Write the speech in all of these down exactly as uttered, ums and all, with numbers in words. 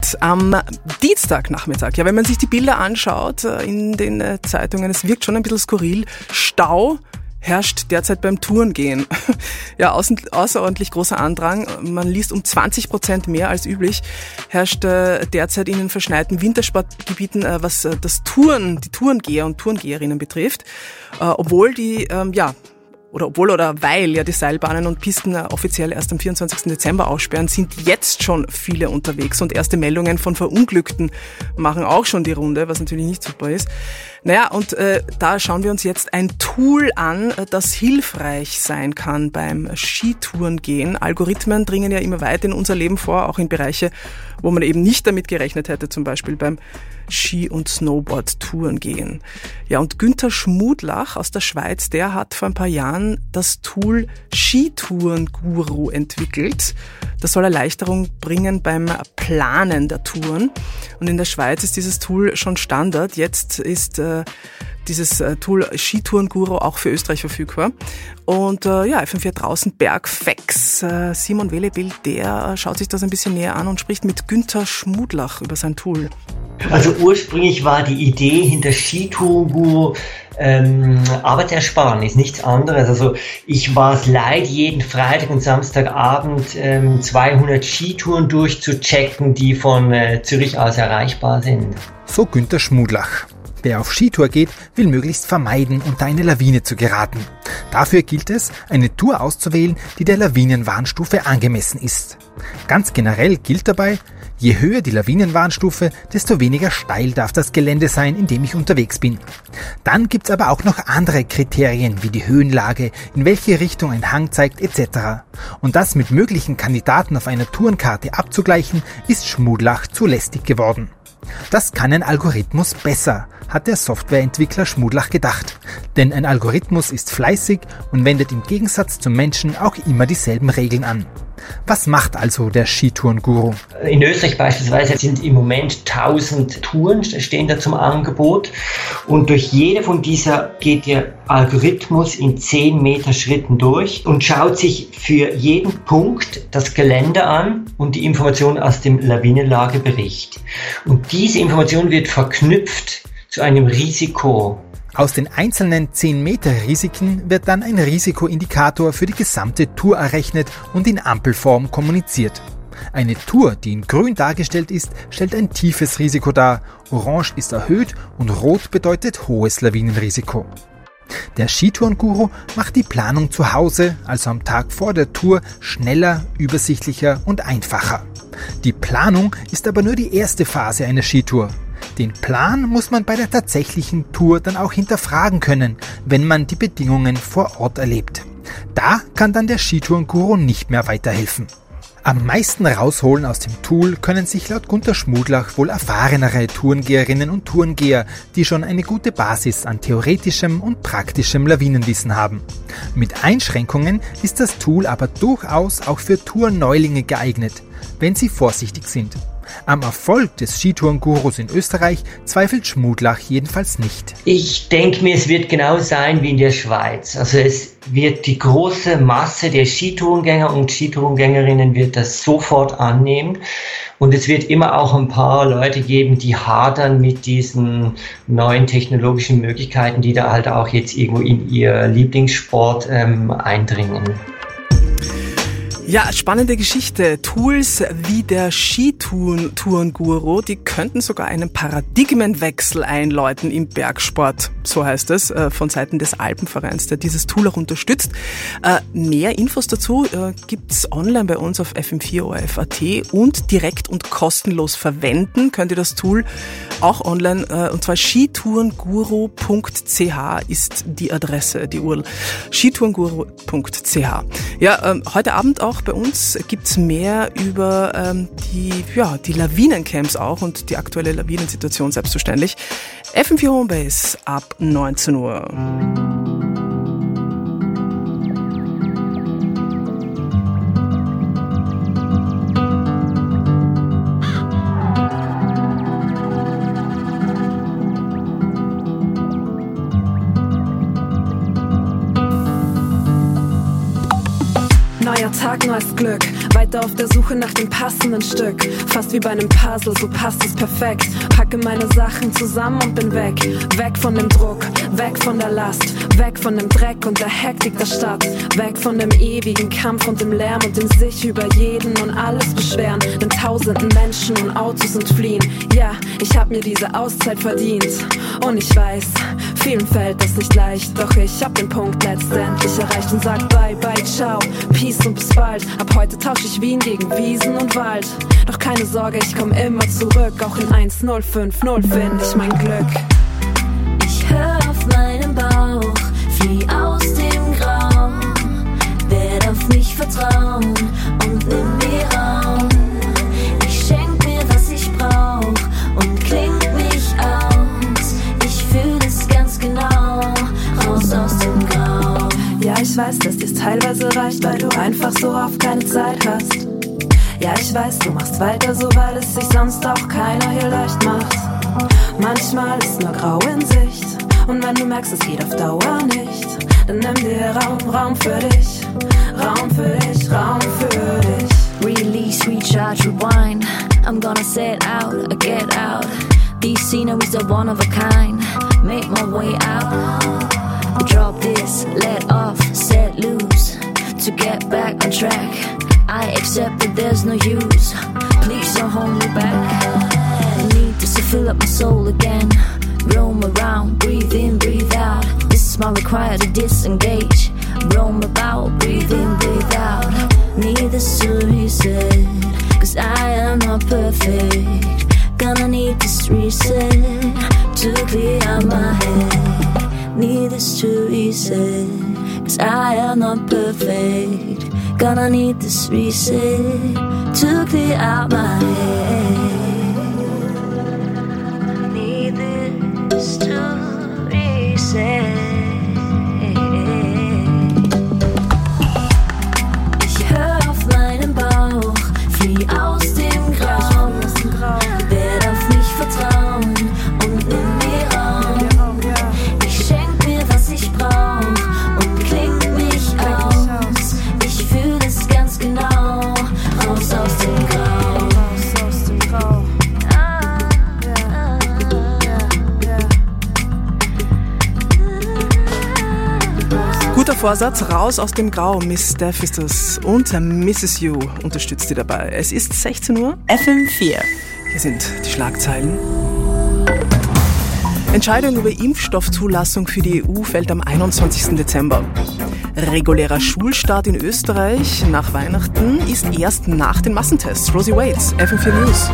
Jetzt am Dienstagnachmittag, ja, wenn man sich die Bilder anschaut in den Zeitungen, es wirkt schon ein bisschen skurril. Stau herrscht derzeit beim Tourengehen. Ja, außen, außerordentlich großer Andrang. Man liest, um zwanzig Prozent mehr als üblich herrscht äh, derzeit in den verschneiten Wintersportgebieten, äh, was äh, das Touren, die Tourengeher und Tourengeherinnen betrifft. Äh, obwohl die, ähm, ja, oder obwohl oder weil ja die Seilbahnen und Pisten offiziell erst am vierundzwanzigsten Dezember aussperren, sind jetzt schon viele unterwegs und erste Meldungen von Verunglückten machen auch schon die Runde, was natürlich nicht super ist. Naja, und äh, da schauen wir uns jetzt ein Tool an, das hilfreich sein kann beim Skitourengehen. Algorithmen dringen ja immer weiter in unser Leben vor, auch in Bereiche, wo man eben nicht damit gerechnet hätte, zum Beispiel beim Ski- und Snowboard-Tourengehen. Ja, und Günther Schmudlach aus der Schweiz, der hat vor ein paar Jahren das Tool Skitourenguru entwickelt. Das soll Erleichterung bringen beim Planen der Touren. Und in der Schweiz ist dieses Tool schon Standard. Jetzt ist äh, dieses äh, Tool Skitourenguru auch für Österreich verfügbar. Und äh, ja, F M vier draußen Bergfacts. Äh, Simon Welebild, der äh, schaut sich das ein bisschen näher an und spricht mit Günther Schmudlach über sein Tool. Also ursprünglich war die Idee hinter Skitourenguru ähm, Arbeitsersparnis, nichts anderes. Also ich war es leid, jeden Freitag und Samstagabend ähm, zweihundert Skitouren durchzuchecken, die von äh, Zürich aus erreichbar sind. So Günther Schmudlach. Wer auf Skitour geht, will möglichst vermeiden, unter eine Lawine zu geraten. Dafür gilt es, eine Tour auszuwählen, die der Lawinenwarnstufe angemessen ist. Ganz generell gilt dabei, je höher die Lawinenwarnstufe, desto weniger steil darf das Gelände sein, in dem ich unterwegs bin. Dann gibt's aber auch noch andere Kriterien wie die Höhenlage, in welche Richtung ein Hang zeigt et cetera. Und das mit möglichen Kandidaten auf einer Tourenkarte abzugleichen, ist Schmudlach zu lästig geworden. Das kann ein Algorithmus besser, hat der Softwareentwickler Schmudlach gedacht. Denn ein Algorithmus ist fleißig und wendet im Gegensatz zum Menschen auch immer dieselben Regeln an. Was macht also der Skitourenguru? In Österreich beispielsweise sind im Moment tausend Touren stehen da zum Angebot und durch jede von dieser geht der Algorithmus in zehn Meter Schritten durch und schaut sich für jeden Punkt das Gelände an und die Information aus dem Lawinenlagebericht. Und diese Information wird verknüpft zu einem Risiko. Aus den einzelnen zehn Meter Risiken wird dann ein Risikoindikator für die gesamte Tour errechnet und in Ampelform kommuniziert. Eine Tour, die in grün dargestellt ist, stellt ein tiefes Risiko dar, orange ist erhöht und rot bedeutet hohes Lawinenrisiko. Der Skitourenguru macht die Planung zu Hause, also am Tag vor der Tour, schneller, übersichtlicher und einfacher. Die Planung ist aber nur die erste Phase einer Skitour. Den Plan muss man bei der tatsächlichen Tour dann auch hinterfragen können, wenn man die Bedingungen vor Ort erlebt. Da kann dann der Skitourenguru nicht mehr weiterhelfen. Am meisten rausholen aus dem Tool können sich laut Günther Schmudlach wohl erfahrenere Tourengeherinnen und Tourengeher, die schon eine gute Basis an theoretischem und praktischem Lawinenwissen haben. Mit Einschränkungen ist das Tool aber durchaus auch für Tourneulinge geeignet, wenn sie vorsichtig sind. Am Erfolg des Skitourengurus in Österreich zweifelt Schmudlach jedenfalls nicht. Ich denke mir, es wird genau sein wie in der Schweiz. Also es wird die große Masse der Skitourengänger und Skitourengängerinnen wird das sofort annehmen. Und es wird immer auch ein paar Leute geben, die hadern mit diesen neuen technologischen Möglichkeiten, die da halt auch jetzt irgendwo in ihr Lieblingssport ähm, eindringen. Ja, spannende Geschichte. Tools wie der Skitourenguru, die könnten sogar einen Paradigmenwechsel einläuten im Bergsport, so heißt es, von Seiten des Alpenvereins, der dieses Tool auch unterstützt. Mehr Infos dazu gibt's online bei uns auf F M vier O R F Punkt A T und direkt und kostenlos verwenden könnt ihr das Tool auch online, und zwar skitourenguru punkt c h ist die Adresse, die U R L. skitourenguru punkt c h. Ja, heute Abend auch bei uns gibt's mehr über ähm, die, ja, die Lawinencamps auch und die aktuelle Lawinensituation selbstverständlich. F M vier Homebase ab neunzehn Uhr. Neuer Tag, neues Glück. Bei weiter auf der Suche nach dem passenden Stück. Fast wie bei einem Puzzle, so passt es perfekt. Packe meine Sachen zusammen und bin weg. Weg von dem Druck, weg von der Last. Weg von dem Dreck und der Hektik der Stadt. Weg von dem ewigen Kampf und dem Lärm und dem sich über jeden und alles beschweren. Den tausenden Menschen und Autos und Fliehen. Ja, ich hab mir diese Auszeit verdient. Und ich weiß, vielen fällt das nicht leicht. Doch ich hab den Punkt letztendlich erreicht und sag bye bye, ciao, peace und bis bald. Ab heute tausche ich Wien gegen Wiesen und Wald. Doch keine Sorge, ich komm immer zurück. Auch in eins null fünf null find ich mein Glück. Ich hör auf meinen Bauch, flieh aus dem Grau. Werd auf mich vertrauen und nimm mir Raum. Ich schenk mir, was ich brauch und kling mich aus. Ich fühl es ganz genau, raus aus dem Grau. Ja, ich weiß, dass dir's teilweise reicht, weil du einfach so oft keine Zeit hast. Ja, ich weiß, du machst weiter so, weil es sich sonst auch keiner hier leicht macht. Manchmal ist nur Grau in Sicht. Und wenn du merkst, es geht auf Dauer nicht, dann nimm dir Raum, Raum für dich. Raum für dich, Raum für dich. Release, recharge, rewind. I'm gonna set out, get out. These sceneries are one of a kind. Make my way out. Drop this, let off, set loose. To get back on track, I accept that there's no use. Please don't hold me back. I need this to fill up my soul again. Roam around, breathe in, breathe out. This is my required to disengage. Roam about, breathe in, breathe out. Need this to reset, cause I am not perfect. Gonna need this reset to clear out my head. Need this to reset, cause I am not perfect. Gonna need this reset to clear out my head. Need this to reset. Ich hör auf meinen Bauch, flieh aus dem Grau. Werd auf mich vertrauen und nimm mir Raum. Ich schenk mir, was ich brauch und kling mich aus. Ich fühl es ganz genau, raus aus dem Grau. Raus aus dem Grau. Guter Vorsatz, raus aus dem Grau. Miss Steph ist das und Misses You unterstützt sie dabei. Es ist sechzehn Uhr. F M vier. Hier sind die Schlagzeilen. Entscheidung über Impfstoffzulassung für die E U fällt am einundzwanzigsten Dezember. Regulärer Schulstart in Österreich nach Weihnachten ist erst nach den Massentests. Rosie Waits, F M vier News.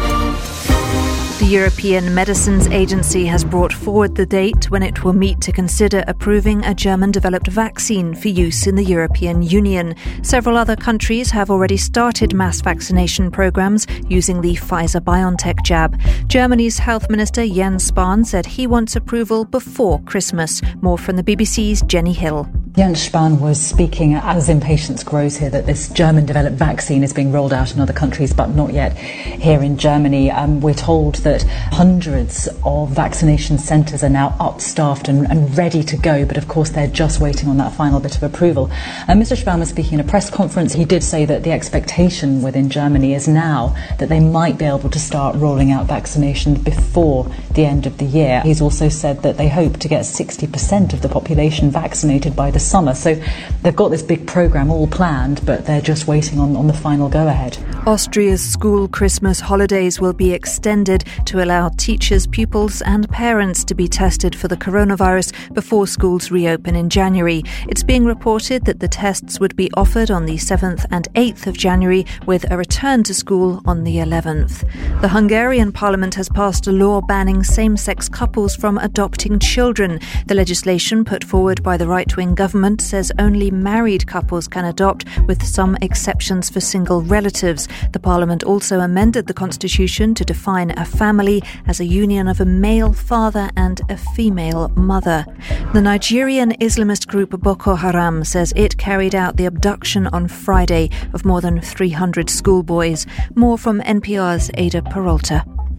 The European Medicines Agency has brought forward the date when it will meet to consider approving a German-developed vaccine for use in the European Union. Several other countries have already started mass vaccination programs using the Pfizer-BioNTech jab. Germany's Health Minister Jens Spahn said he wants approval before Christmas. More from the B B C's Jenny Hill. Jens Spahn was speaking as impatience grows here that this German-developed vaccine is being rolled out in other countries, but not yet here in Germany. Um, we're told that hundreds of vaccination centres are now upstaffed and, and ready to go, but of course they're just waiting on that final bit of approval. And Mister Spahn was speaking in a press conference. He did say that the expectation within Germany is now that they might be able to start rolling out vaccinations before the end of the year. He's also said that they hope to get sixty percent of the population vaccinated by the summer. So they've got this big programme all planned, but they're just waiting on, on the final go-ahead. Austria's school Christmas holidays will be extended to allow teachers, pupils and parents to be tested for the coronavirus before schools reopen in January. It's being reported that the tests would be offered on the seventh and eighth of January, with a return to school on the eleventh. The Hungarian parliament has passed a law banning same-sex couples from adopting children. The legislation put forward by the right-wing government says only married couples can adopt, with some exceptions for single relatives. The parliament also amended the constitution to define a family as a union of a male father and a female mother. The Nigerian Islamist group Boko Haram says it carried out the abduction on Friday of more than three hundred schoolboys. More from N P R's Ada Peralta.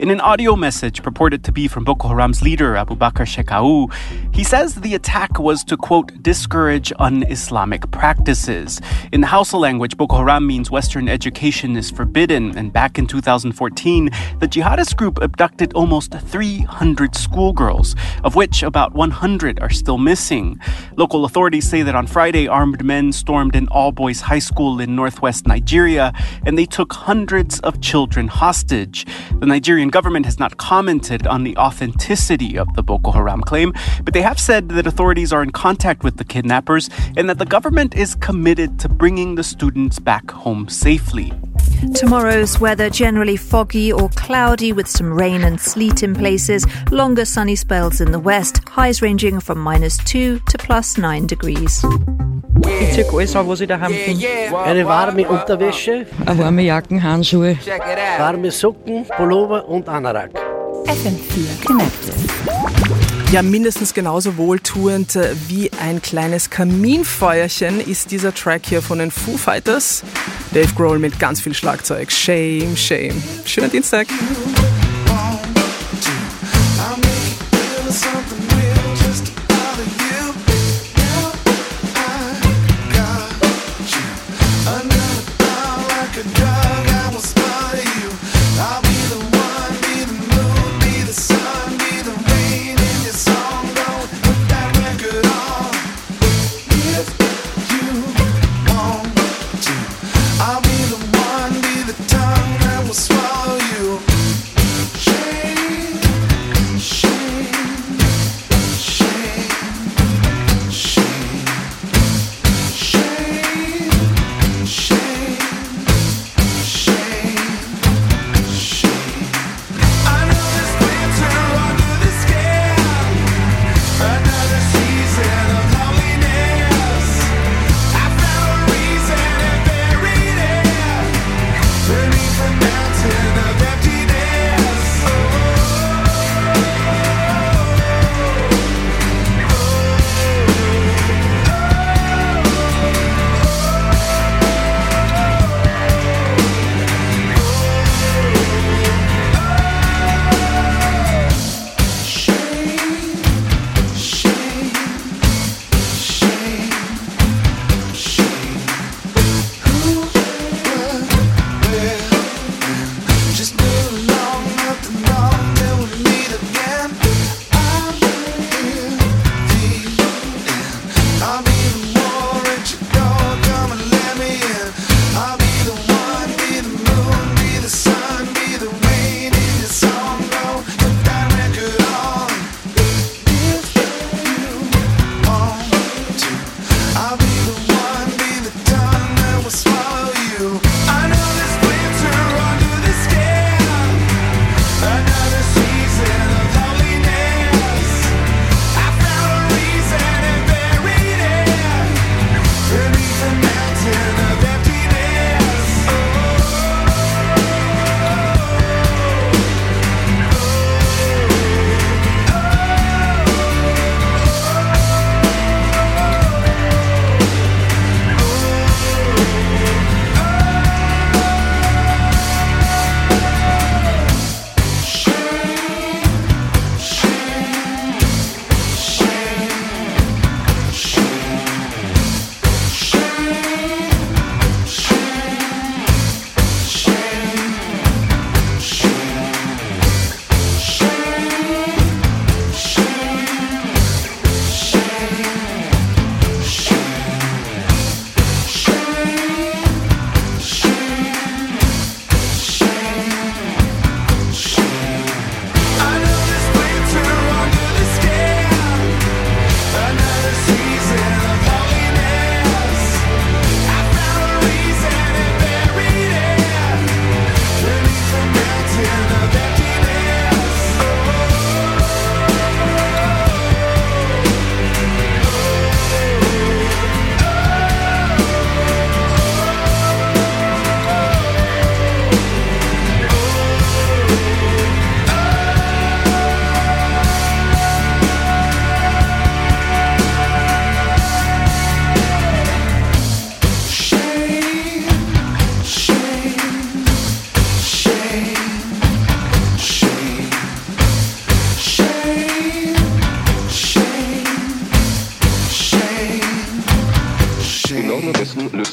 In an audio message purported to be from Boko Haram's leader, Abu Bakr Shekau, he says the attack was to, quote, discourage un-Islamic practices. In the Hausa language, Boko Haram means Western education is forbidden, and back in two thousand fourteen, the jihadist group abducted almost three hundred schoolgirls, of which about one hundred are still missing. Local authorities say that on Friday, armed men stormed an all-boys high school in northwest Nigeria, and they took hundreds of children hostage. The Nigerian government has not commented on the authenticity of the Boko Haram claim, but they have said that authorities are in contact with the kidnappers and that the government is committed to bringing the students back home safely. Tomorrow's weather generally foggy or cloudy with some rain and sleet in places. Longer sunny spells in the west. Highs ranging from minus two to plus nine degrees. Ich ziehe alles an, was ich daheim finde. Eine warme Unterwäsche. Eine warme Jacken, Handschuhe. Warme Socken, Pullover und Anorak. F M vier Connected. Ja, mindestens genauso wohltuend wie ein kleines Kaminfeuerchen ist dieser Track hier von den Foo Fighters. Dave Grohl mit ganz viel Schlagzeug. Shame, shame. Schönen Dienstag.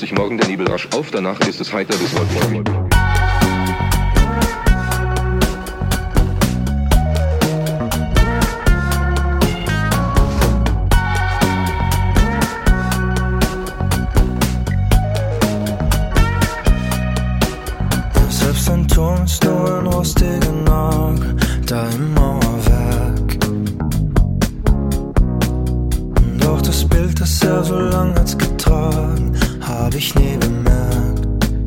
sich morgen der Nebel rasch auf, danach ist es heiter bis wolkenlos. Selbst ein Turm ist nur ein rostiger Nagel, da im Mauerwerk. Doch das Bild, das er so lang hat's getragen, hab ich nie bemerkt.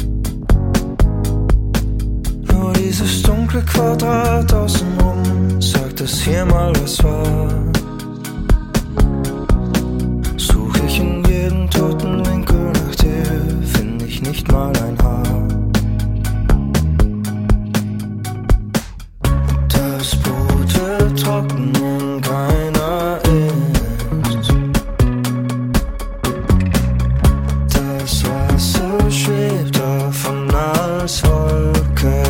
Nur dieses dunkle Quadrat außenrum sagt, dass hier mal was war. Such ich in jedem toten Winkel nach dir, find ich nicht mal ein Haar. Das Blut wird trocken und keiner ist. Das Wasser schwebt davon als Wolke.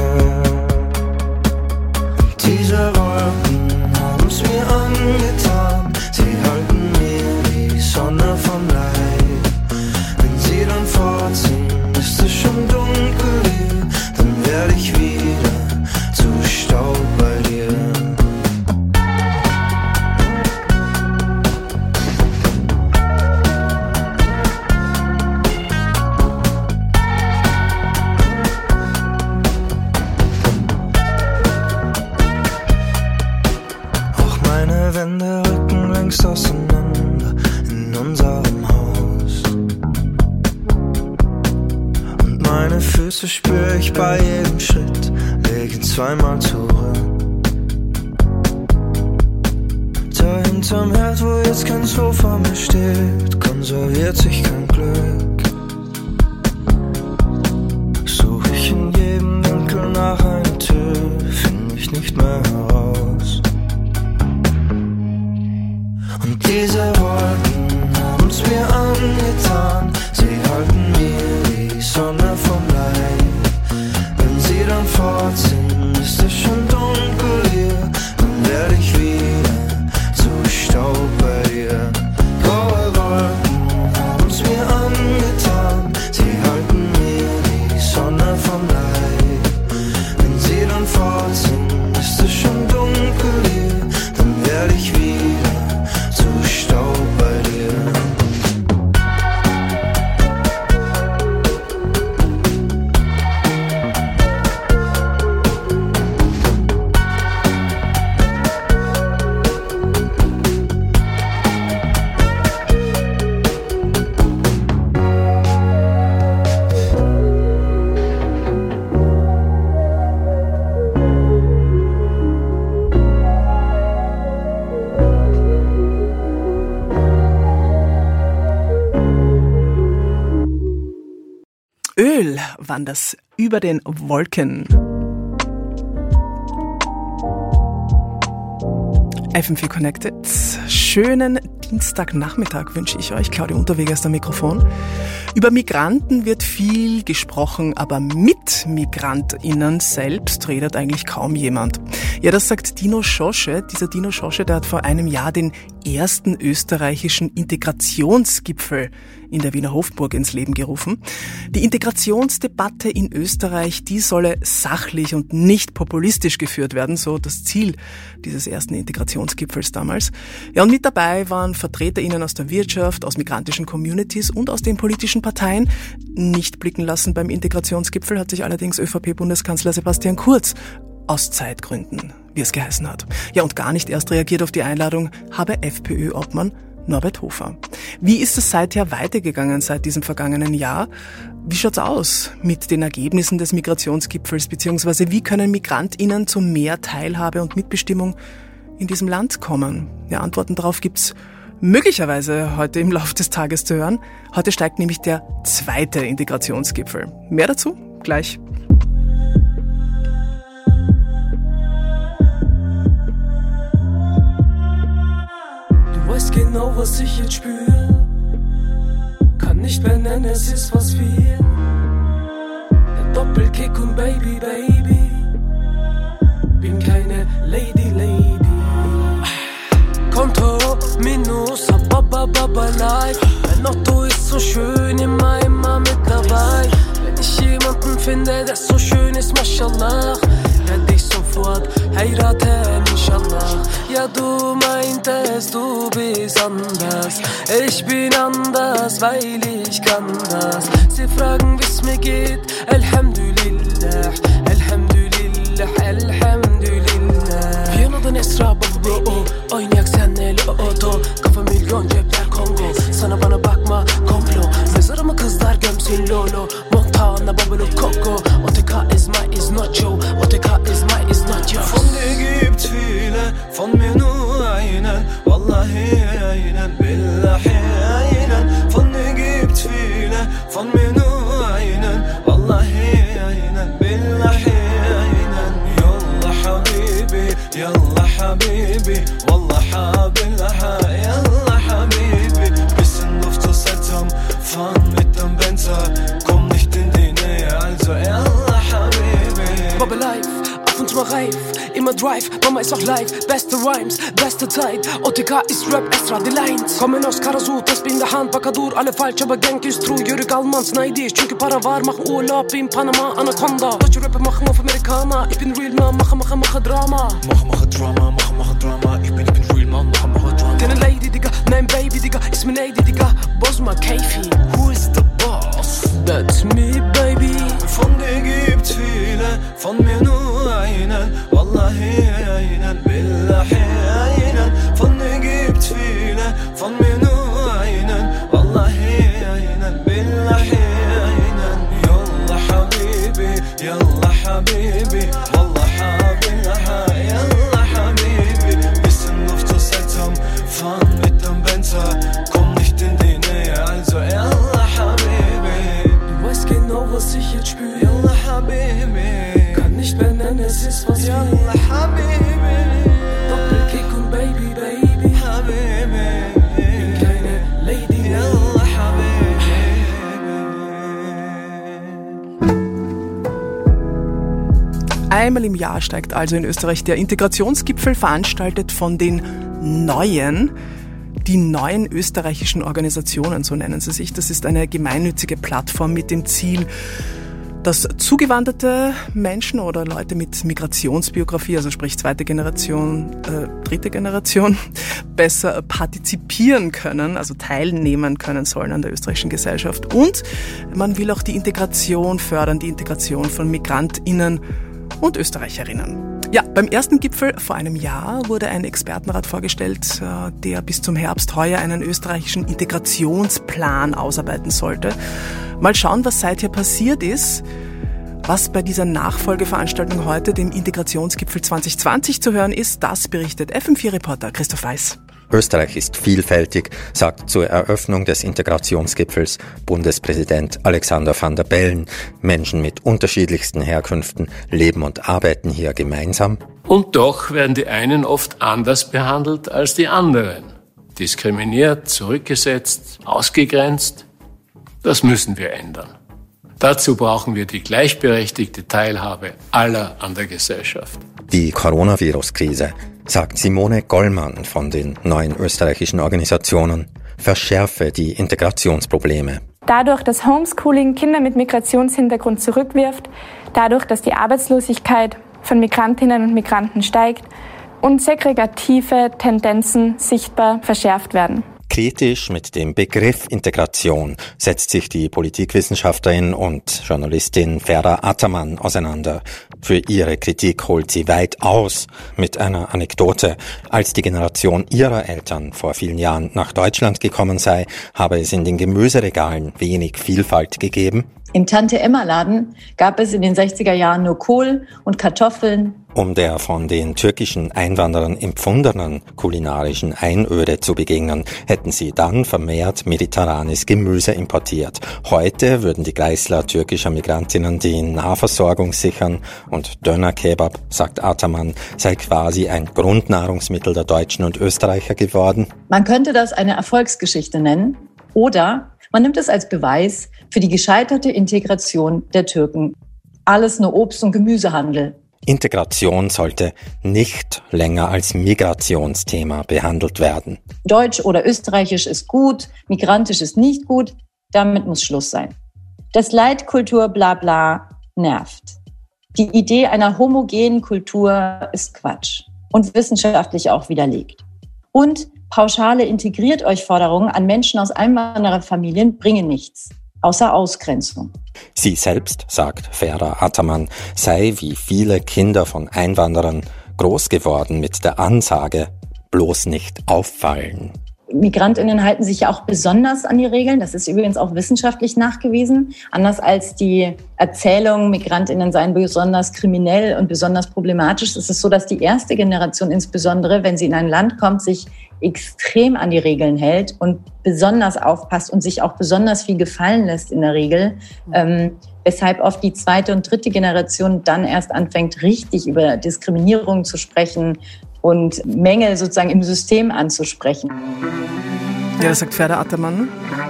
Diese Wolken haben's mir angetan. Sie halten mir die Sonne vom Leib. Wenn sie dann fortziehen, ist es schon dunkel hier. Dann werde ich wieder zu Staub bei dir. Auch meine Wände rücken längst auseinander in unserem Haus. Und meine Füße spür ich bei jedem Schritt, legen zweimal zurück. Da hinterm Herd, wo jetzt kein Sofa mehr steht, konserviert sich kein Glück. Such ich in jedem Winkel nach einer Tür, find ich nicht mehr heraus. Und diese Wolken haben's mir angetan. Sie halten mir die Sonne vom Leib. Wenn sie dann fort sind, ist es schon dunkel hier. Dann werde ich wieder zu Staub bei dir. Graue Wolken haben's mir angetan. Sie halten mir die Sonne vom Leib. Wenn sie dann fort sind, ist es schon dunkel hier. Dann werde ich wieder zu Staub bei dir. Öl waren das über den Wolken. F M vier Connected. Schönen Dienstagnachmittag wünsche ich euch. Claudia Unterweger ist am Mikrofon. Über Migranten wird viel gesprochen, aber mit MigrantInnen selbst redet eigentlich kaum jemand. Ja, das sagt Dino Schosche. Dieser Dino Schosche, der hat vor einem Jahr den ersten österreichischen Integrationsgipfel in der Wiener Hofburg ins Leben gerufen. Die Integrationsdebatte in Österreich, die solle sachlich und nicht populistisch geführt werden, so das Ziel dieses ersten Integrationsgipfels damals. Ja, und mit dabei waren VertreterInnen aus der Wirtschaft, aus migrantischen Communities und aus den politischen Parteien. Nicht blicken lassen beim Integrationsgipfel hat sich allerdings ÖVP-Bundeskanzler Sebastian Kurz aus Zeitgründen, wie es geheißen hat. Ja, und gar nicht erst reagiert auf die Einladung habe FPÖ-Obmann Norbert Hofer. Wie ist es seither weitergegangen seit diesem vergangenen Jahr? Wie schaut's aus mit den Ergebnissen des Migrationsgipfels, beziehungsweise wie können MigrantInnen zu mehr Teilhabe und Mitbestimmung in diesem Land kommen? Ja, Antworten darauf gibt's möglicherweise heute im Laufe des Tages zu hören. Heute steigt nämlich der zweite Integrationsgipfel. Mehr dazu gleich. Du weißt genau, was ich jetzt spüre. Kann nicht benennen, es ist was viel. Der Doppelkick und Baby, Baby. Bin keine Lady, Lady. Konto, Minus, Baba, Baba, Life. Motto ist so schön, immer, immer mit dabei. Wenn ich jemanden finde, der so schön ist, mashallah, werd ich sofort heiraten, inshallah. Ja, du meintest, du bist anders. Ich bin anders, weil ich kann das. Sie fragen, wie's mir geht. Alhamdulillah, Alhamdulillah, Alhamdulillah. Viyana'dan Esra baba bro, oynayak senle loto. Kafa milyon cepler Kongo. Sana bana bakma komplo. Mezarımı kızlar gömsün lolo. Montana babalo Coco. O T K is my is not Joe. O T K is my is not yours. Von dir gibt viele, von mir nur einen. Wallahi einen, billahi einen. Von dir gibt viele, von mir nur einen. Wallahi einen, billahi einen. Yallah habibi, yallah habibi. Wallaha billaha, yallah habibi. Bisschen Luft aus Atom, fahren mit dem Benzer. Komm nicht in die Nähe, also yallah habibi. Bubble life, ab und zu mal reif. Immer Drive, Mama ist auch live. Beste Rhymes, beste Zeit. O T K ist Rap, Esra, die Lines. Kommen aus Karasut, das bin der Hand. Bakadur, alle falsch, aber Genk ist true. Yörük Alman, sneidisch, çünkü para var. Machen Urlaub in Panama, Anaconda. Deutsche Rapper machen auf Amerikaner. Ich bin real man, mache, mache, mache Drama. Mache, mache Drama, mache, mache Drama. Ich bin, ich bin real man, mache, mache Drama. Keine Lady, Digga, nein Baby, Digga. Ist mir Lady, Digga. Bosma, Keifi. Who is the boss? That's me, baby. Von dir gibt's viele, von mir nur einen. Wallahi einen, billahi einen. Von dir gibt's viele, von mir nur einen. Wallahi einen, billahi einen. Yallah habibi, yallah habibi. Wallaha billaha, yallah habibi. Bisschen Luft aus Atom, fahren mit dem Benzer. Komm nicht in die Nähe, also yallah habibi. Du weißt genau, was ich jetzt spür. Yallah habibi. Kann nicht mehr nennen, es ist was Yallah habibi. Doppelkick und Baby, Baby. Habibi. Bin keine Lady. Yallah habibi. Einmal im Jahr steigt also in Österreich der Integrationsgipfel, veranstaltet von den Neuen. Die neuen österreichischen Organisationen, so nennen sie sich. Das ist eine gemeinnützige Plattform mit dem Ziel, dass zugewanderte Menschen oder Leute mit Migrationsbiografie, also sprich zweite Generation, äh, dritte Generation, besser partizipieren können, also teilnehmen können sollen an der österreichischen Gesellschaft. Und man will auch die Integration fördern, die Integration von MigrantInnen und Österreicherinnen. Ja, beim ersten Gipfel vor einem Jahr wurde ein Expertenrat vorgestellt, der bis zum Herbst heuer einen österreichischen Integrationsplan ausarbeiten sollte. Mal schauen, was seither passiert ist. Was bei dieser Nachfolgeveranstaltung heute, dem Integrationsgipfel zwanzig zwanzig, zu hören ist, das berichtet F M vier Reporter Christoph Weiß. Österreich ist vielfältig, sagt zur Eröffnung des Integrationsgipfels Bundespräsident Alexander Van der Bellen. Menschen mit unterschiedlichsten Herkünften leben und arbeiten hier gemeinsam. Und doch werden die einen oft anders behandelt als die anderen. Diskriminiert, zurückgesetzt, ausgegrenzt. Das müssen wir ändern. Dazu brauchen wir die gleichberechtigte Teilhabe aller an der Gesellschaft. Die Coronavirus-Krise, sagt Simone Gollmann von den neuen österreichischen Organisationen, verschärfe die Integrationsprobleme. Dadurch, dass Homeschooling Kinder mit Migrationshintergrund zurückwirft, dadurch, dass die Arbeitslosigkeit von Migrantinnen und Migranten steigt und segregative Tendenzen sichtbar verschärft werden. Kritisch mit dem Begriff Integration setzt sich die Politikwissenschaftlerin und Journalistin Ferda Ataman auseinander. Für ihre Kritik holt sie weit aus mit einer Anekdote. Als die Generation ihrer Eltern vor vielen Jahren nach Deutschland gekommen sei, habe es in den Gemüseregalen wenig Vielfalt gegeben. Im Tante-Emma-Laden gab es in den sechziger Jahren nur Kohl und Kartoffeln. Um der von den türkischen Einwanderern empfundenen kulinarischen Einöde zu begegnen, hätten sie dann vermehrt mediterranes Gemüse importiert. Heute würden die Geißler türkischer Migrantinnen die Nahversorgung sichern und Döner-Kebab, sagt Ataman, sei quasi ein Grundnahrungsmittel der Deutschen und Österreicher geworden. Man könnte das eine Erfolgsgeschichte nennen oder man nimmt es als Beweis für die gescheiterte Integration der Türken. Alles nur Obst- und Gemüsehandel. Integration sollte nicht länger als Migrationsthema behandelt werden. Deutsch oder Österreichisch ist gut, Migrantisch ist nicht gut. Damit muss Schluss sein. Das Leitkultur bla bla nervt. Die Idee einer homogenen Kultur ist Quatsch und wissenschaftlich auch widerlegt. Und pauschale integriert euch Forderungen an Menschen aus Einwandererfamilien bringen nichts, außer Ausgrenzung. Sie selbst, sagt Ferda Ataman, sei wie viele Kinder von Einwanderern groß geworden mit der Ansage, bloß nicht auffallen. MigrantInnen halten sich ja auch besonders an die Regeln. Das ist übrigens auch wissenschaftlich nachgewiesen. Anders als die Erzählung, MigrantInnen seien besonders kriminell und besonders problematisch, ist es so, dass die erste Generation insbesondere, wenn sie in ein Land kommt, sich extrem an die Regeln hält und besonders aufpasst und sich auch besonders viel gefallen lässt in der Regel. Ähm, weshalb oft die zweite und dritte Generation dann erst anfängt, richtig über Diskriminierung zu sprechen und Mängel sozusagen im System anzusprechen. Ja, das sagt Ferda Ataman.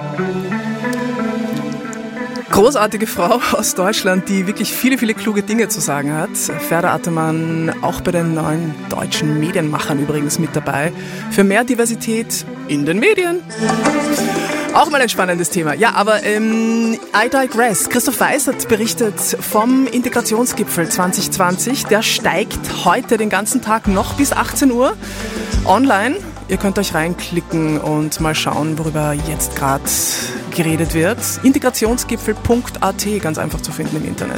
Großartige Frau aus Deutschland, die wirklich viele, viele kluge Dinge zu sagen hat. Ferda Ataman, auch bei den neuen deutschen Medienmachern übrigens mit dabei. Für mehr Diversität in den Medien. Auch mal ein spannendes Thema. Ja, aber ähm, I digress. Christoph Weiß hat berichtet vom Integrationsgipfel zwanzig zwanzig. Der steigt heute den ganzen Tag noch bis achtzehn Uhr online. Ihr könnt euch reinklicken und mal schauen, worüber jetzt gerade geredet wird. integrationsgipfel punkt a t, ganz einfach zu finden im Internet.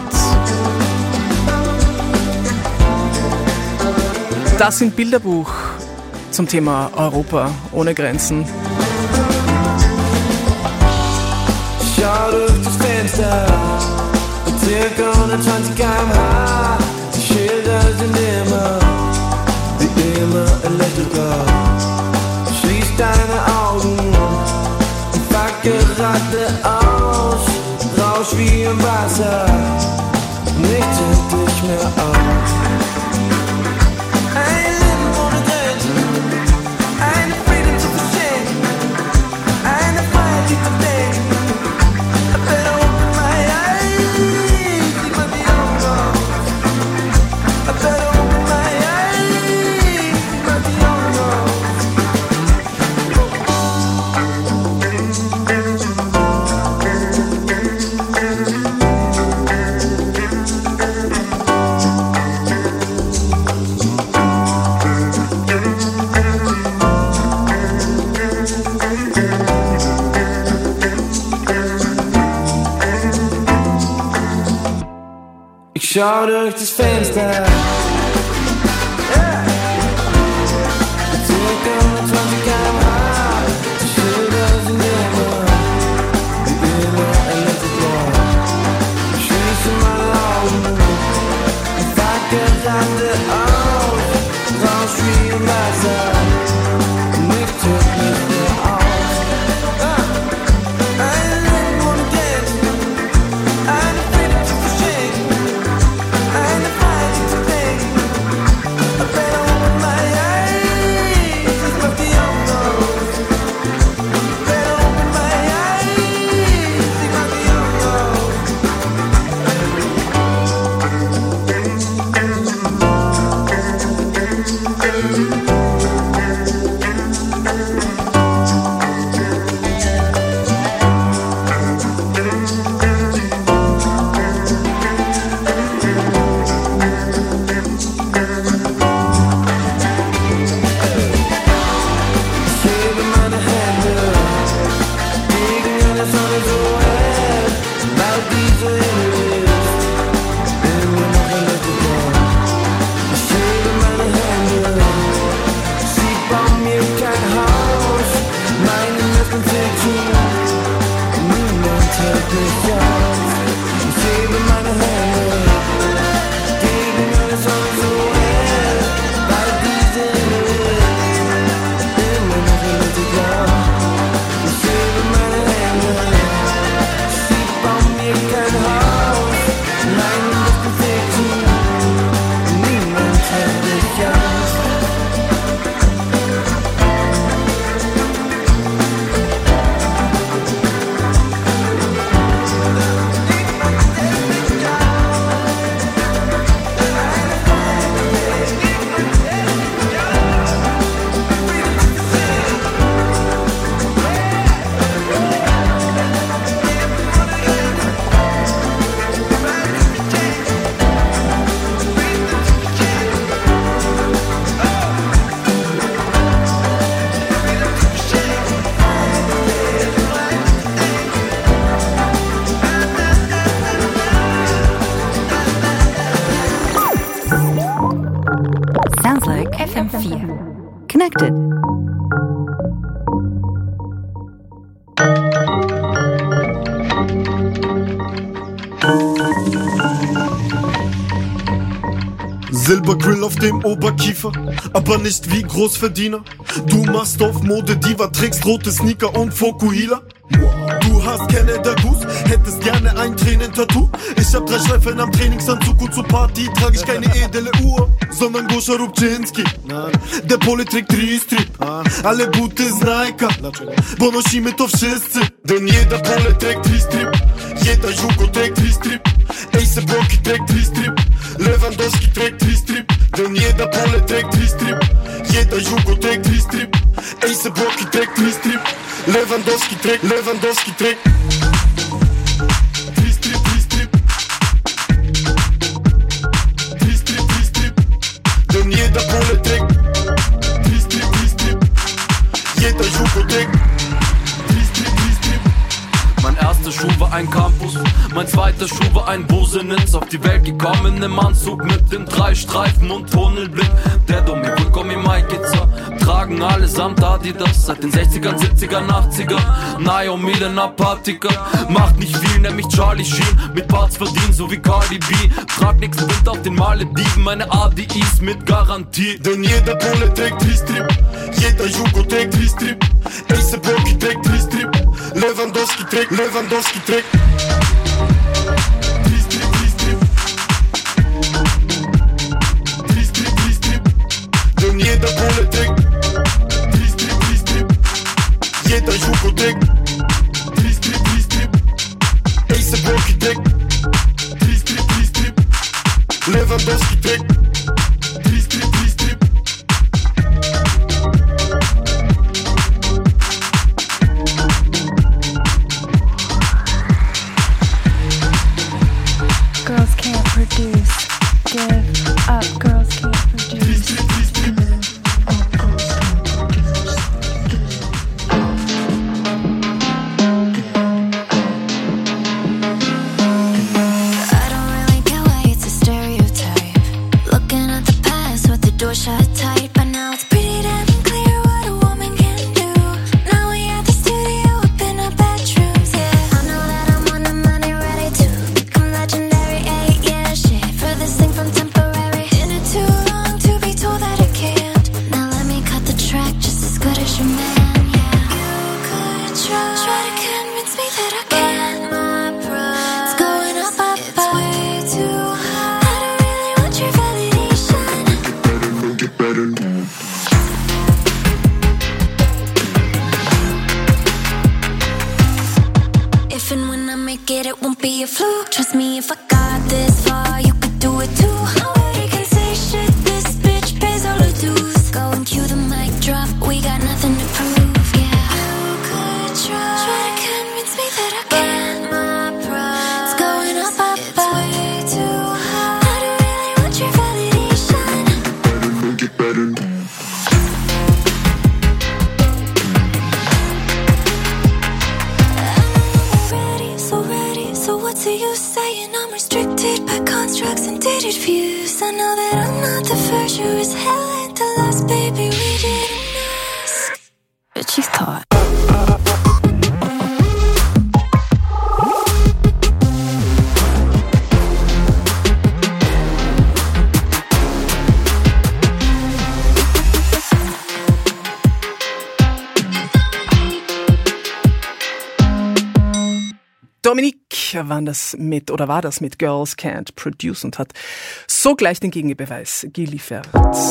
Das sind Bilderbuch zum Thema Europa ohne Grenzen. Schau durch das Fenster, circa hundertzwanzig Kilometer pro Stunde. Die Schilder sind immer, wie immer Electrical. Schließ deine Augen und fuck gerade aus. Rausch wie im Wasser, nichts hält dich mehr auf. Ein Leben ohne Grenzen, eine Freedom zu verschenken, eine Freiheit, die zu denken. Schau durch das Fenster. Yeah. Circa hundertzwanzig Kilometer pro Stunde. Die Schilder sind immer, wie immer Electrical. Ich schließe meine Augen und fuck gerade aus. Rausch wie im Wasser, nichts hört mich mehr auf. Ah. Ein Leben ohne Grenzen, eine Freedom zu verschenken. Sounds like F M four. Connected. Silbergrill auf dem Oberkiefer, aber nicht wie Großverdiener. Du machst auf Mode Diva, trägst rote Sneaker und Fokuhila. Du hast Canada Goose, hättest gerne ein Tränentattoo. Ich hab drei Schleifen am Trainingsanzug und zur Party trag ich keine edle Uhr, sondern Goscha Rubczynski. Der Pole trägt Tri-Strip, alle Boote ist Nike, Bonoshi mit auf Schisse. Denn jeder Pole trägt Tri-Strip, jeder Jugo trägt Tri-Strip, Ace Rocky trägt Tri-Strip, Lewandowski trägt Tri-Strip. Denn jeder Pole trägt Tri-Strip, jeder Jugo trägt Tri-Strip, Ace Rocky trägt Tri-Strip, Lewandowski trägt, Lewandowski trägt Tri-Strip, Tri-Strip, Tri-Strip, Tri-Strip. Denn jeder Pole trägt Tri-Strip, Tri-Strip, jeder Jugo trägt Tri-Strip, Tri-Strip. Mein erster Schuh war ein Campus, mein zweiter Schuh war ein Bosenitz. Auf die Welt gekommen im Anzug mit den drei Streifen und Tunnelblick. Der Domi, Willkommen Maikitzer, tragen allesamt Adidas. Seit den sechzigern, siebzigern, achtzigern, Naomi, den Apathika. Macht nicht viel, nenn mich Charlie Sheen. Mit Parts verdient, so wie Cardi B. Trag nix Wind auf den Malediven, meine A D Is mit Garantie. Denn jeder Pole trägt Tri-Strip, jeder Jugo trägt Tri-Strip, Ace Rocky trägt Tri-Strip, Lewandowski trägt, Lewandowski trägt Tri-Strip, Tri-Strip, Tri-Strip, Tri-Strip. Denn jeder Pole trägt Tri-Strip, Tri-Strip, jeder Jugo trägt Tri-Strip, Tri-Strip, Ace Rocky trägt Tri-Strip, Tri-Strip, Lewandowski trägt Tri-Strip, Tri-Strip. Girls can't produce. Give up, girls can't produce. I don't really get why it's a stereotype. Looking at the past with the door shut tight, but now it's pretty damn clear what a woman can do. Now we at the studio up in our bedrooms, yeah. I know that I'm on the money, ready to become legendary, ay, yeah, shit. For this thing from temporary, in it too long to be told that I can't. Now let me cut the track just as good as your man, yeah. You could try, try to convince me that I can. My pride, it's going up, up, it's up. Way too high. I don't really want your validation. Get better, get better. If and when I make it, it won't be a fluke. Trust me, if I got this far, you could do it too. Nobody can say shit, this bitch pays all her dues. Go and cue the mic drop, we got nothing to prove, yeah. You could try, try to convince me that I can. My pride, it's going up, up, it's up. Way too high. I don't really want your validation. Get better, get better. Ready, so ready, so what's the use saying I'm restricted by constructs and dated views? I know that I'm not the first, sure as hell ain't the last, baby, we didn't ask. But she's taught. Dominique war das mit, oder war das mit Girls Can't Produce und hat sogleich den Gegenbeweis geliefert.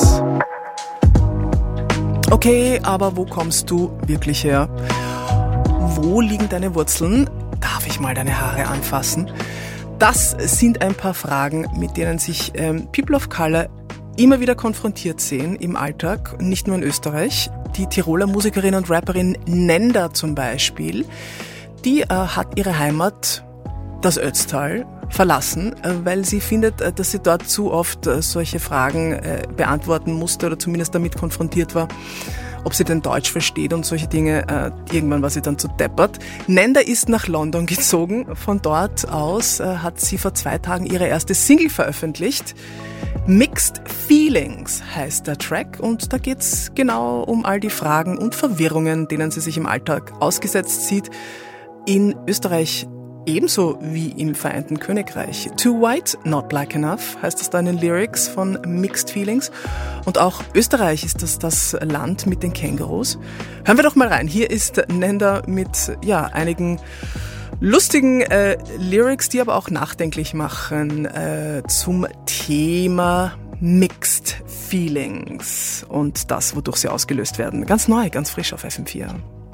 Okay, aber wo kommst du wirklich her? Wo liegen deine Wurzeln? Darf ich mal deine Haare anfassen? Das sind ein paar Fragen, mit denen sich ähm, People of Color immer wieder konfrontiert sehen im Alltag, nicht nur in Österreich. Die Tiroler Musikerin und Rapperin Nenda zum Beispiel, die äh, hat ihre Heimat, das Ötztal, verlassen, äh, weil sie findet, äh, dass sie dort zu oft äh, solche Fragen äh, beantworten musste oder zumindest damit konfrontiert war, ob sie denn Deutsch versteht und solche Dinge. Äh, irgendwann war sie dann zu deppert. Nenda ist nach London gezogen. Von dort aus äh, hat sie vor zwei Tagen ihre erste Single veröffentlicht. Mixed Feelings heißt der Track und da geht's genau um all die Fragen und Verwirrungen, denen sie sich im Alltag ausgesetzt sieht. In Österreich ebenso wie im Vereinten Königreich. Too white, not black enough heißt das da in den Lyrics von Mixed Feelings. Und auch Österreich ist das das Land mit den Kängurus. Hören wir doch mal rein. Hier ist Nenda mit ja einigen lustigen äh, Lyrics, die aber auch nachdenklich machen äh, zum Thema Mixed Feelings und das, wodurch sie ausgelöst werden. Ganz neu, ganz frisch auf F M vier.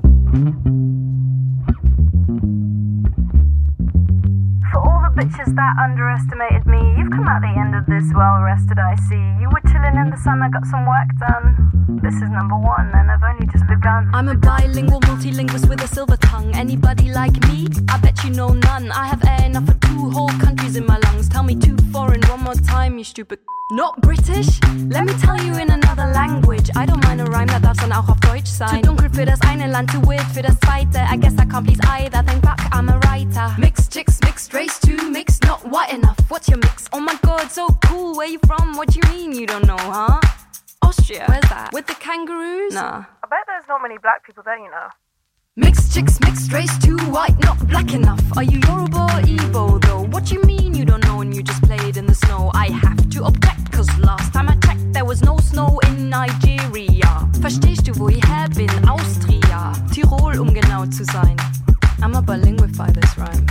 Bitches that underestimated me, you've come out the end of this well rested, I see. You were chilling in the sun, I got some work done. This is number one and I've only just begun. I'm a bilingual multilingualist with a silver tongue. Anybody like me? I bet you know none. I have air enough for two whole countries in my lungs. Tell me two foreign one more time, you stupid. Not British? Let me tell you in another language. I don't mind a rhyme, that darf dann auch auf Deutsch sein. Zu dunkel für das eine Land, too weird für das zweite. I guess I can't please either, think back, I'm a writer. Mixed chicks, mixed race, too mixed, not white enough. What's your mix? Oh my god, so cool, where you from? What do you mean you don't know, huh? Austria, where's that? With the kangaroos? Nah. I bet there's not many black people there, you know. Mixed chicks, mixed race, too white, not black enough. Are you Yoruba or Igbo though? What do you mean you don't know and you just played in the snow? I have to object, cause last time I checked there was no snow in Nigeria. Verstehst du, wo ich her bin? Austria, Tirol, um genau zu sein. I'm a bilinguify this rhyme.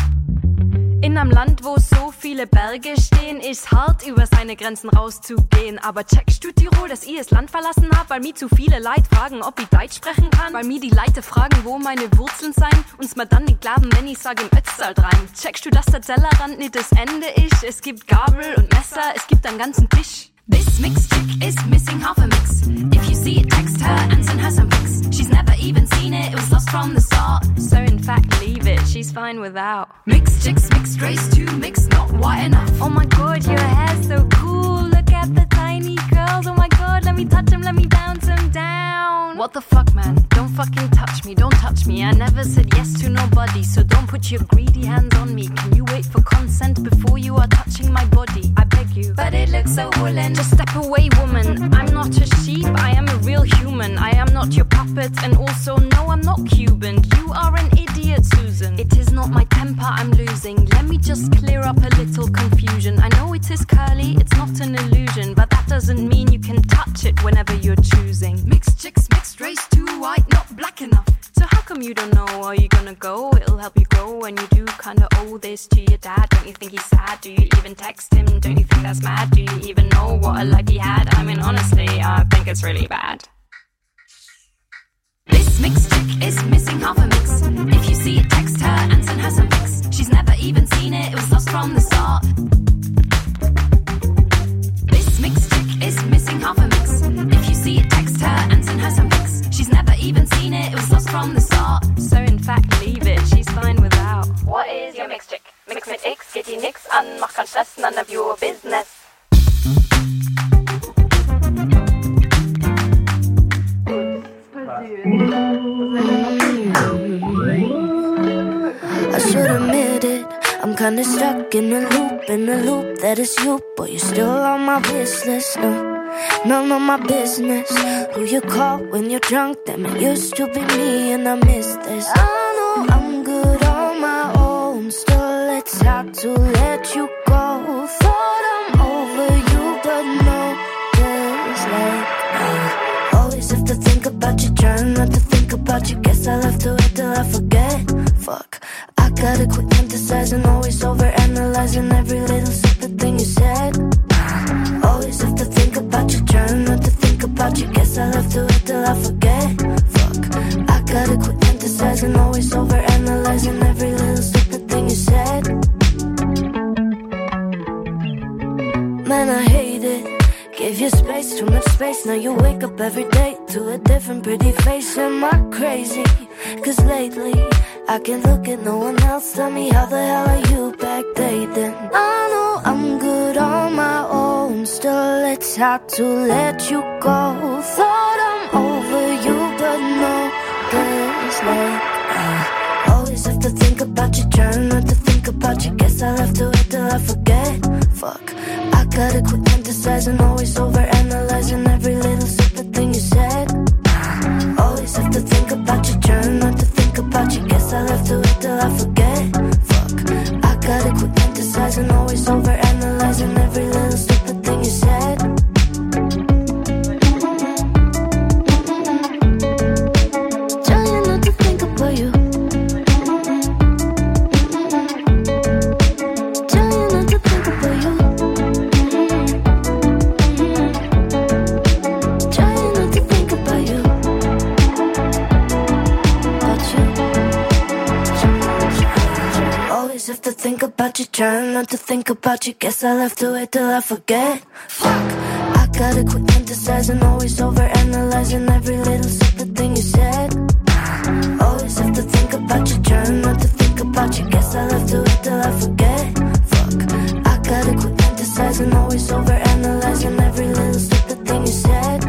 In einem Land, wo so viele Berge stehen, ist hart, über seine Grenzen rauszugehen. Aber checkst du Tirol, dass ich das Land verlassen hab? Weil mir zu viele Leute fragen, ob ich Deutsch sprechen kann? Weil mir die Leute fragen, wo meine Wurzeln sein? Und's mir dann nicht glauben, wenn ich sag im Ötztal rein. Checkst du, dass der Tellerrand nicht das Ende ist? Es gibt Gabel und Messer, es gibt einen ganzen Tisch. This mixed chick is missing half a mix. If you see it, text her and send her some pics. She's never even seen it, it was lost from the start. So in fact, leave it, she's fine without. Mixed chicks, mixed race, too mixed, not white enough. Oh my god, your hair's so cool. Look at the tiny curls. Oh my god, let me touch them, let me bounce them down. What the fuck, man? Don't fucking touch me, don't touch me. I never said yes to nobody, so don't put your greedy hands on me. Can you wait for consent before you are touching my body? I beg you. But it looks so woolen. Just step away, woman. I'm not a sheep, I am a real human. I am not your puppet, and also, no, I'm not Cuban. You are an idiot, Susan. It is not my temper I'm losing. Let me just clear up a little confusion. I know it is curly, it's not an illusion, but that doesn't mean you can touch it whenever you're choosing. Mixed chicks, mixed race, too white, not black enough. So how come you don't know? Are you gonna go? It'll help you grow when you do kinda owe this to your dad. Don't you think he's sad? Do you even text him? Don't you think that's mad? Do you even know what a life he had? I mean, honestly, I think it's really bad. This mixed chick is missing half a mix. If you see it, text her and send her some pics. She's never even seen it, it was lost from the start. This mixed chick is missing half a mix. If you see it, text her and send her some pics. She's never even seen it, it was lost from the start. So in fact, leave it, she's fine without. What is your mixed chick? Mix mit X, geht die nix an, mach keinen Stress, none of your business. I should admit it, I'm kinda stuck in a loop, in a loop that is you, but you're still on my wish list. No, none of my business who you call when you're drunk. Damn, it used to be me and I miss this. I know I'm good on my own, still it's hard to let you go. Thought I'm over you, but no, just like uh, always have to think about you, trying not to think about you. Guess I'll have to wait till I forget. Fuck, I gotta quit fantasizing, always overanalyzing every little stupid thing you said. uh, Always have to think about you, trying not to think about you. Guess I'll have to wait till I forget. Fuck, I gotta quit fantasizing, always overanalyzing every little stupid thing you said. Man, I hate it. Gave you space, too much space. Now you wake up every day to a different pretty face. Am I crazy? Cause lately I can't look at no one else. Tell me, how the hell are you backdating? I know I'm good on my own, still it's hard to let you go. Thought I'm over you, but no, there's like uh, always have to think about you, trying not to think about you. Guess I'll have to wait till I forget. Fuck, I gotta quit fantasizing, fantasizing, always overanalyzing every little stupid thing you said. Always have to think about you, trying not to think about you. Guess I'll have to wait till I forget. Fuck, I gotta quit fantasizing, always overanalyzing every little stupid thing you said. Trying not to think about you. Trying not to think about you. Trying not to think about you. About you. Always have to think about you, trying not to think about you. Guess I'll have to wait till I forget. Fuck, I gotta quit fantasizing, always overanalyzing every little stupid thing you said. Always have to think about you, trying not to think about you. Guess I'll have to wait till I forget. Fuck, I gotta quit fantasizing, always overanalyzing every little stupid thing you said.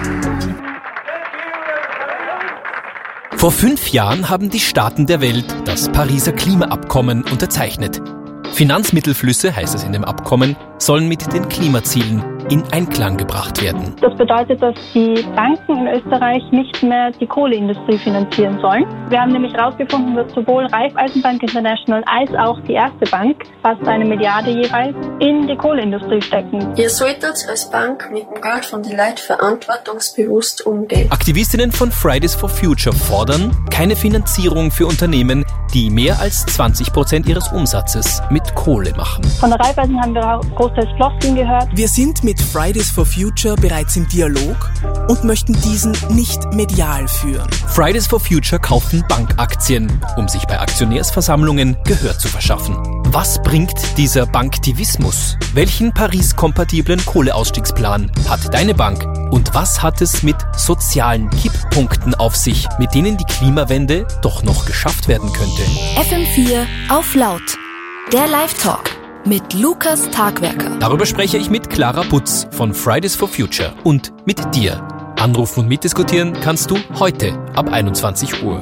Vor fünf Jahren haben die Staaten der Welt das Pariser Klimaabkommen unterzeichnet. Finanzmittelflüsse, heißt es in dem Abkommen, sollen mit den Klimazielen in Einklang gebracht werden. Das bedeutet, dass die Banken in Österreich nicht mehr die Kohleindustrie finanzieren sollen. Wir haben nämlich herausgefunden, dass sowohl Raiffeisenbank International als auch die Erste Bank, fast eine Milliarde jeweils, in die Kohleindustrie stecken. Ihr solltet als Bank mit dem Geld von den Leuten verantwortungsbewusst umgehen. Aktivistinnen von Fridays for Future fordern keine Finanzierung für Unternehmen, die mehr als zwanzig Prozent ihres Umsatzes mit Kohle machen. Von der Raiffeisen haben wir auch großteils Floskeln gehört. Wir sind mit Fridays for Future bereits im Dialog und möchten diesen nicht medial führen. Fridays for Future kaufen Bankaktien, um sich bei Aktionärsversammlungen Gehör zu verschaffen. Was bringt dieser Banktivismus? Welchen Paris-kompatiblen Kohleausstiegsplan hat deine Bank? Und was hat es mit sozialen Kipppunkten auf sich, mit denen die Klimawende doch noch geschafft werden könnte? F M vier auf laut. Der Live-Talk mit Lukas Tagwerker. Darüber spreche ich mit Clara Butz von Fridays for Future und mit dir. Anrufen und mitdiskutieren kannst du heute ab einundzwanzig Uhr.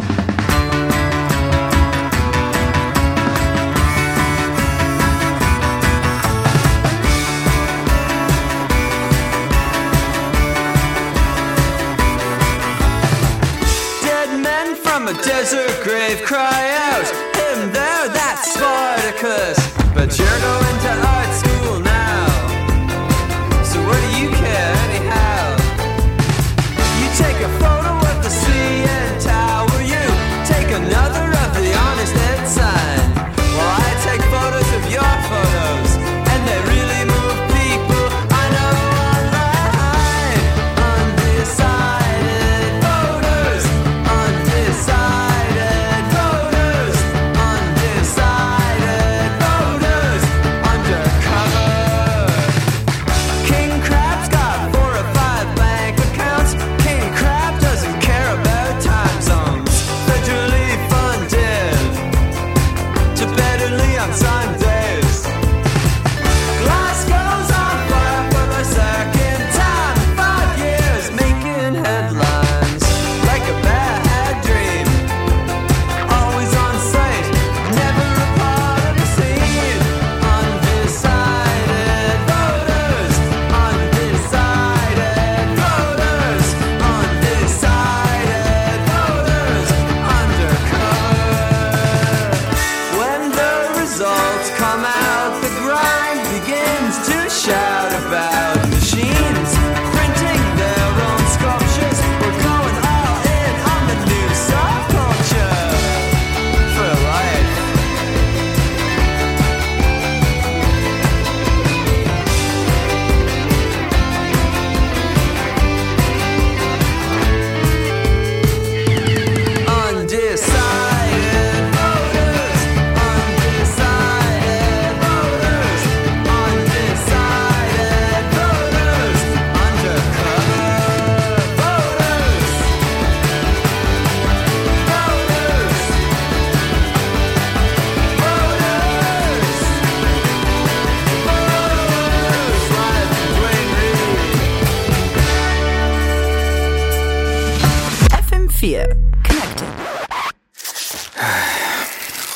Dead men from a desert grave cry out, him there, that's Spartacus. But you're going to art school now, so what do you care anyhow? You take a photo of the C N Tower, you take another of the Honest Ed sign. Well, I take photos of your photos, and they really move people. I know online. Undecided voters, undecided voters, undecided voters, undercover. King Crab's got four or five bank accounts. King Crab doesn't care about time zones. Federally funded, Tibetally on Sundays. Glasgow's on fire for the second time in five years, making headlines like a bad dream. Always on site, never a part of the scene. Undecided voters, undecided voters, undecided voters, undercover. When the results come out, the grind begins to shout about machines printing their own sculptures. We're going all in on the new subculture for life. Undecided voters, undecided voters, undecided voters, undercover voters, voters, voters, voters, live and Dwayne Reed. F M vier Connected.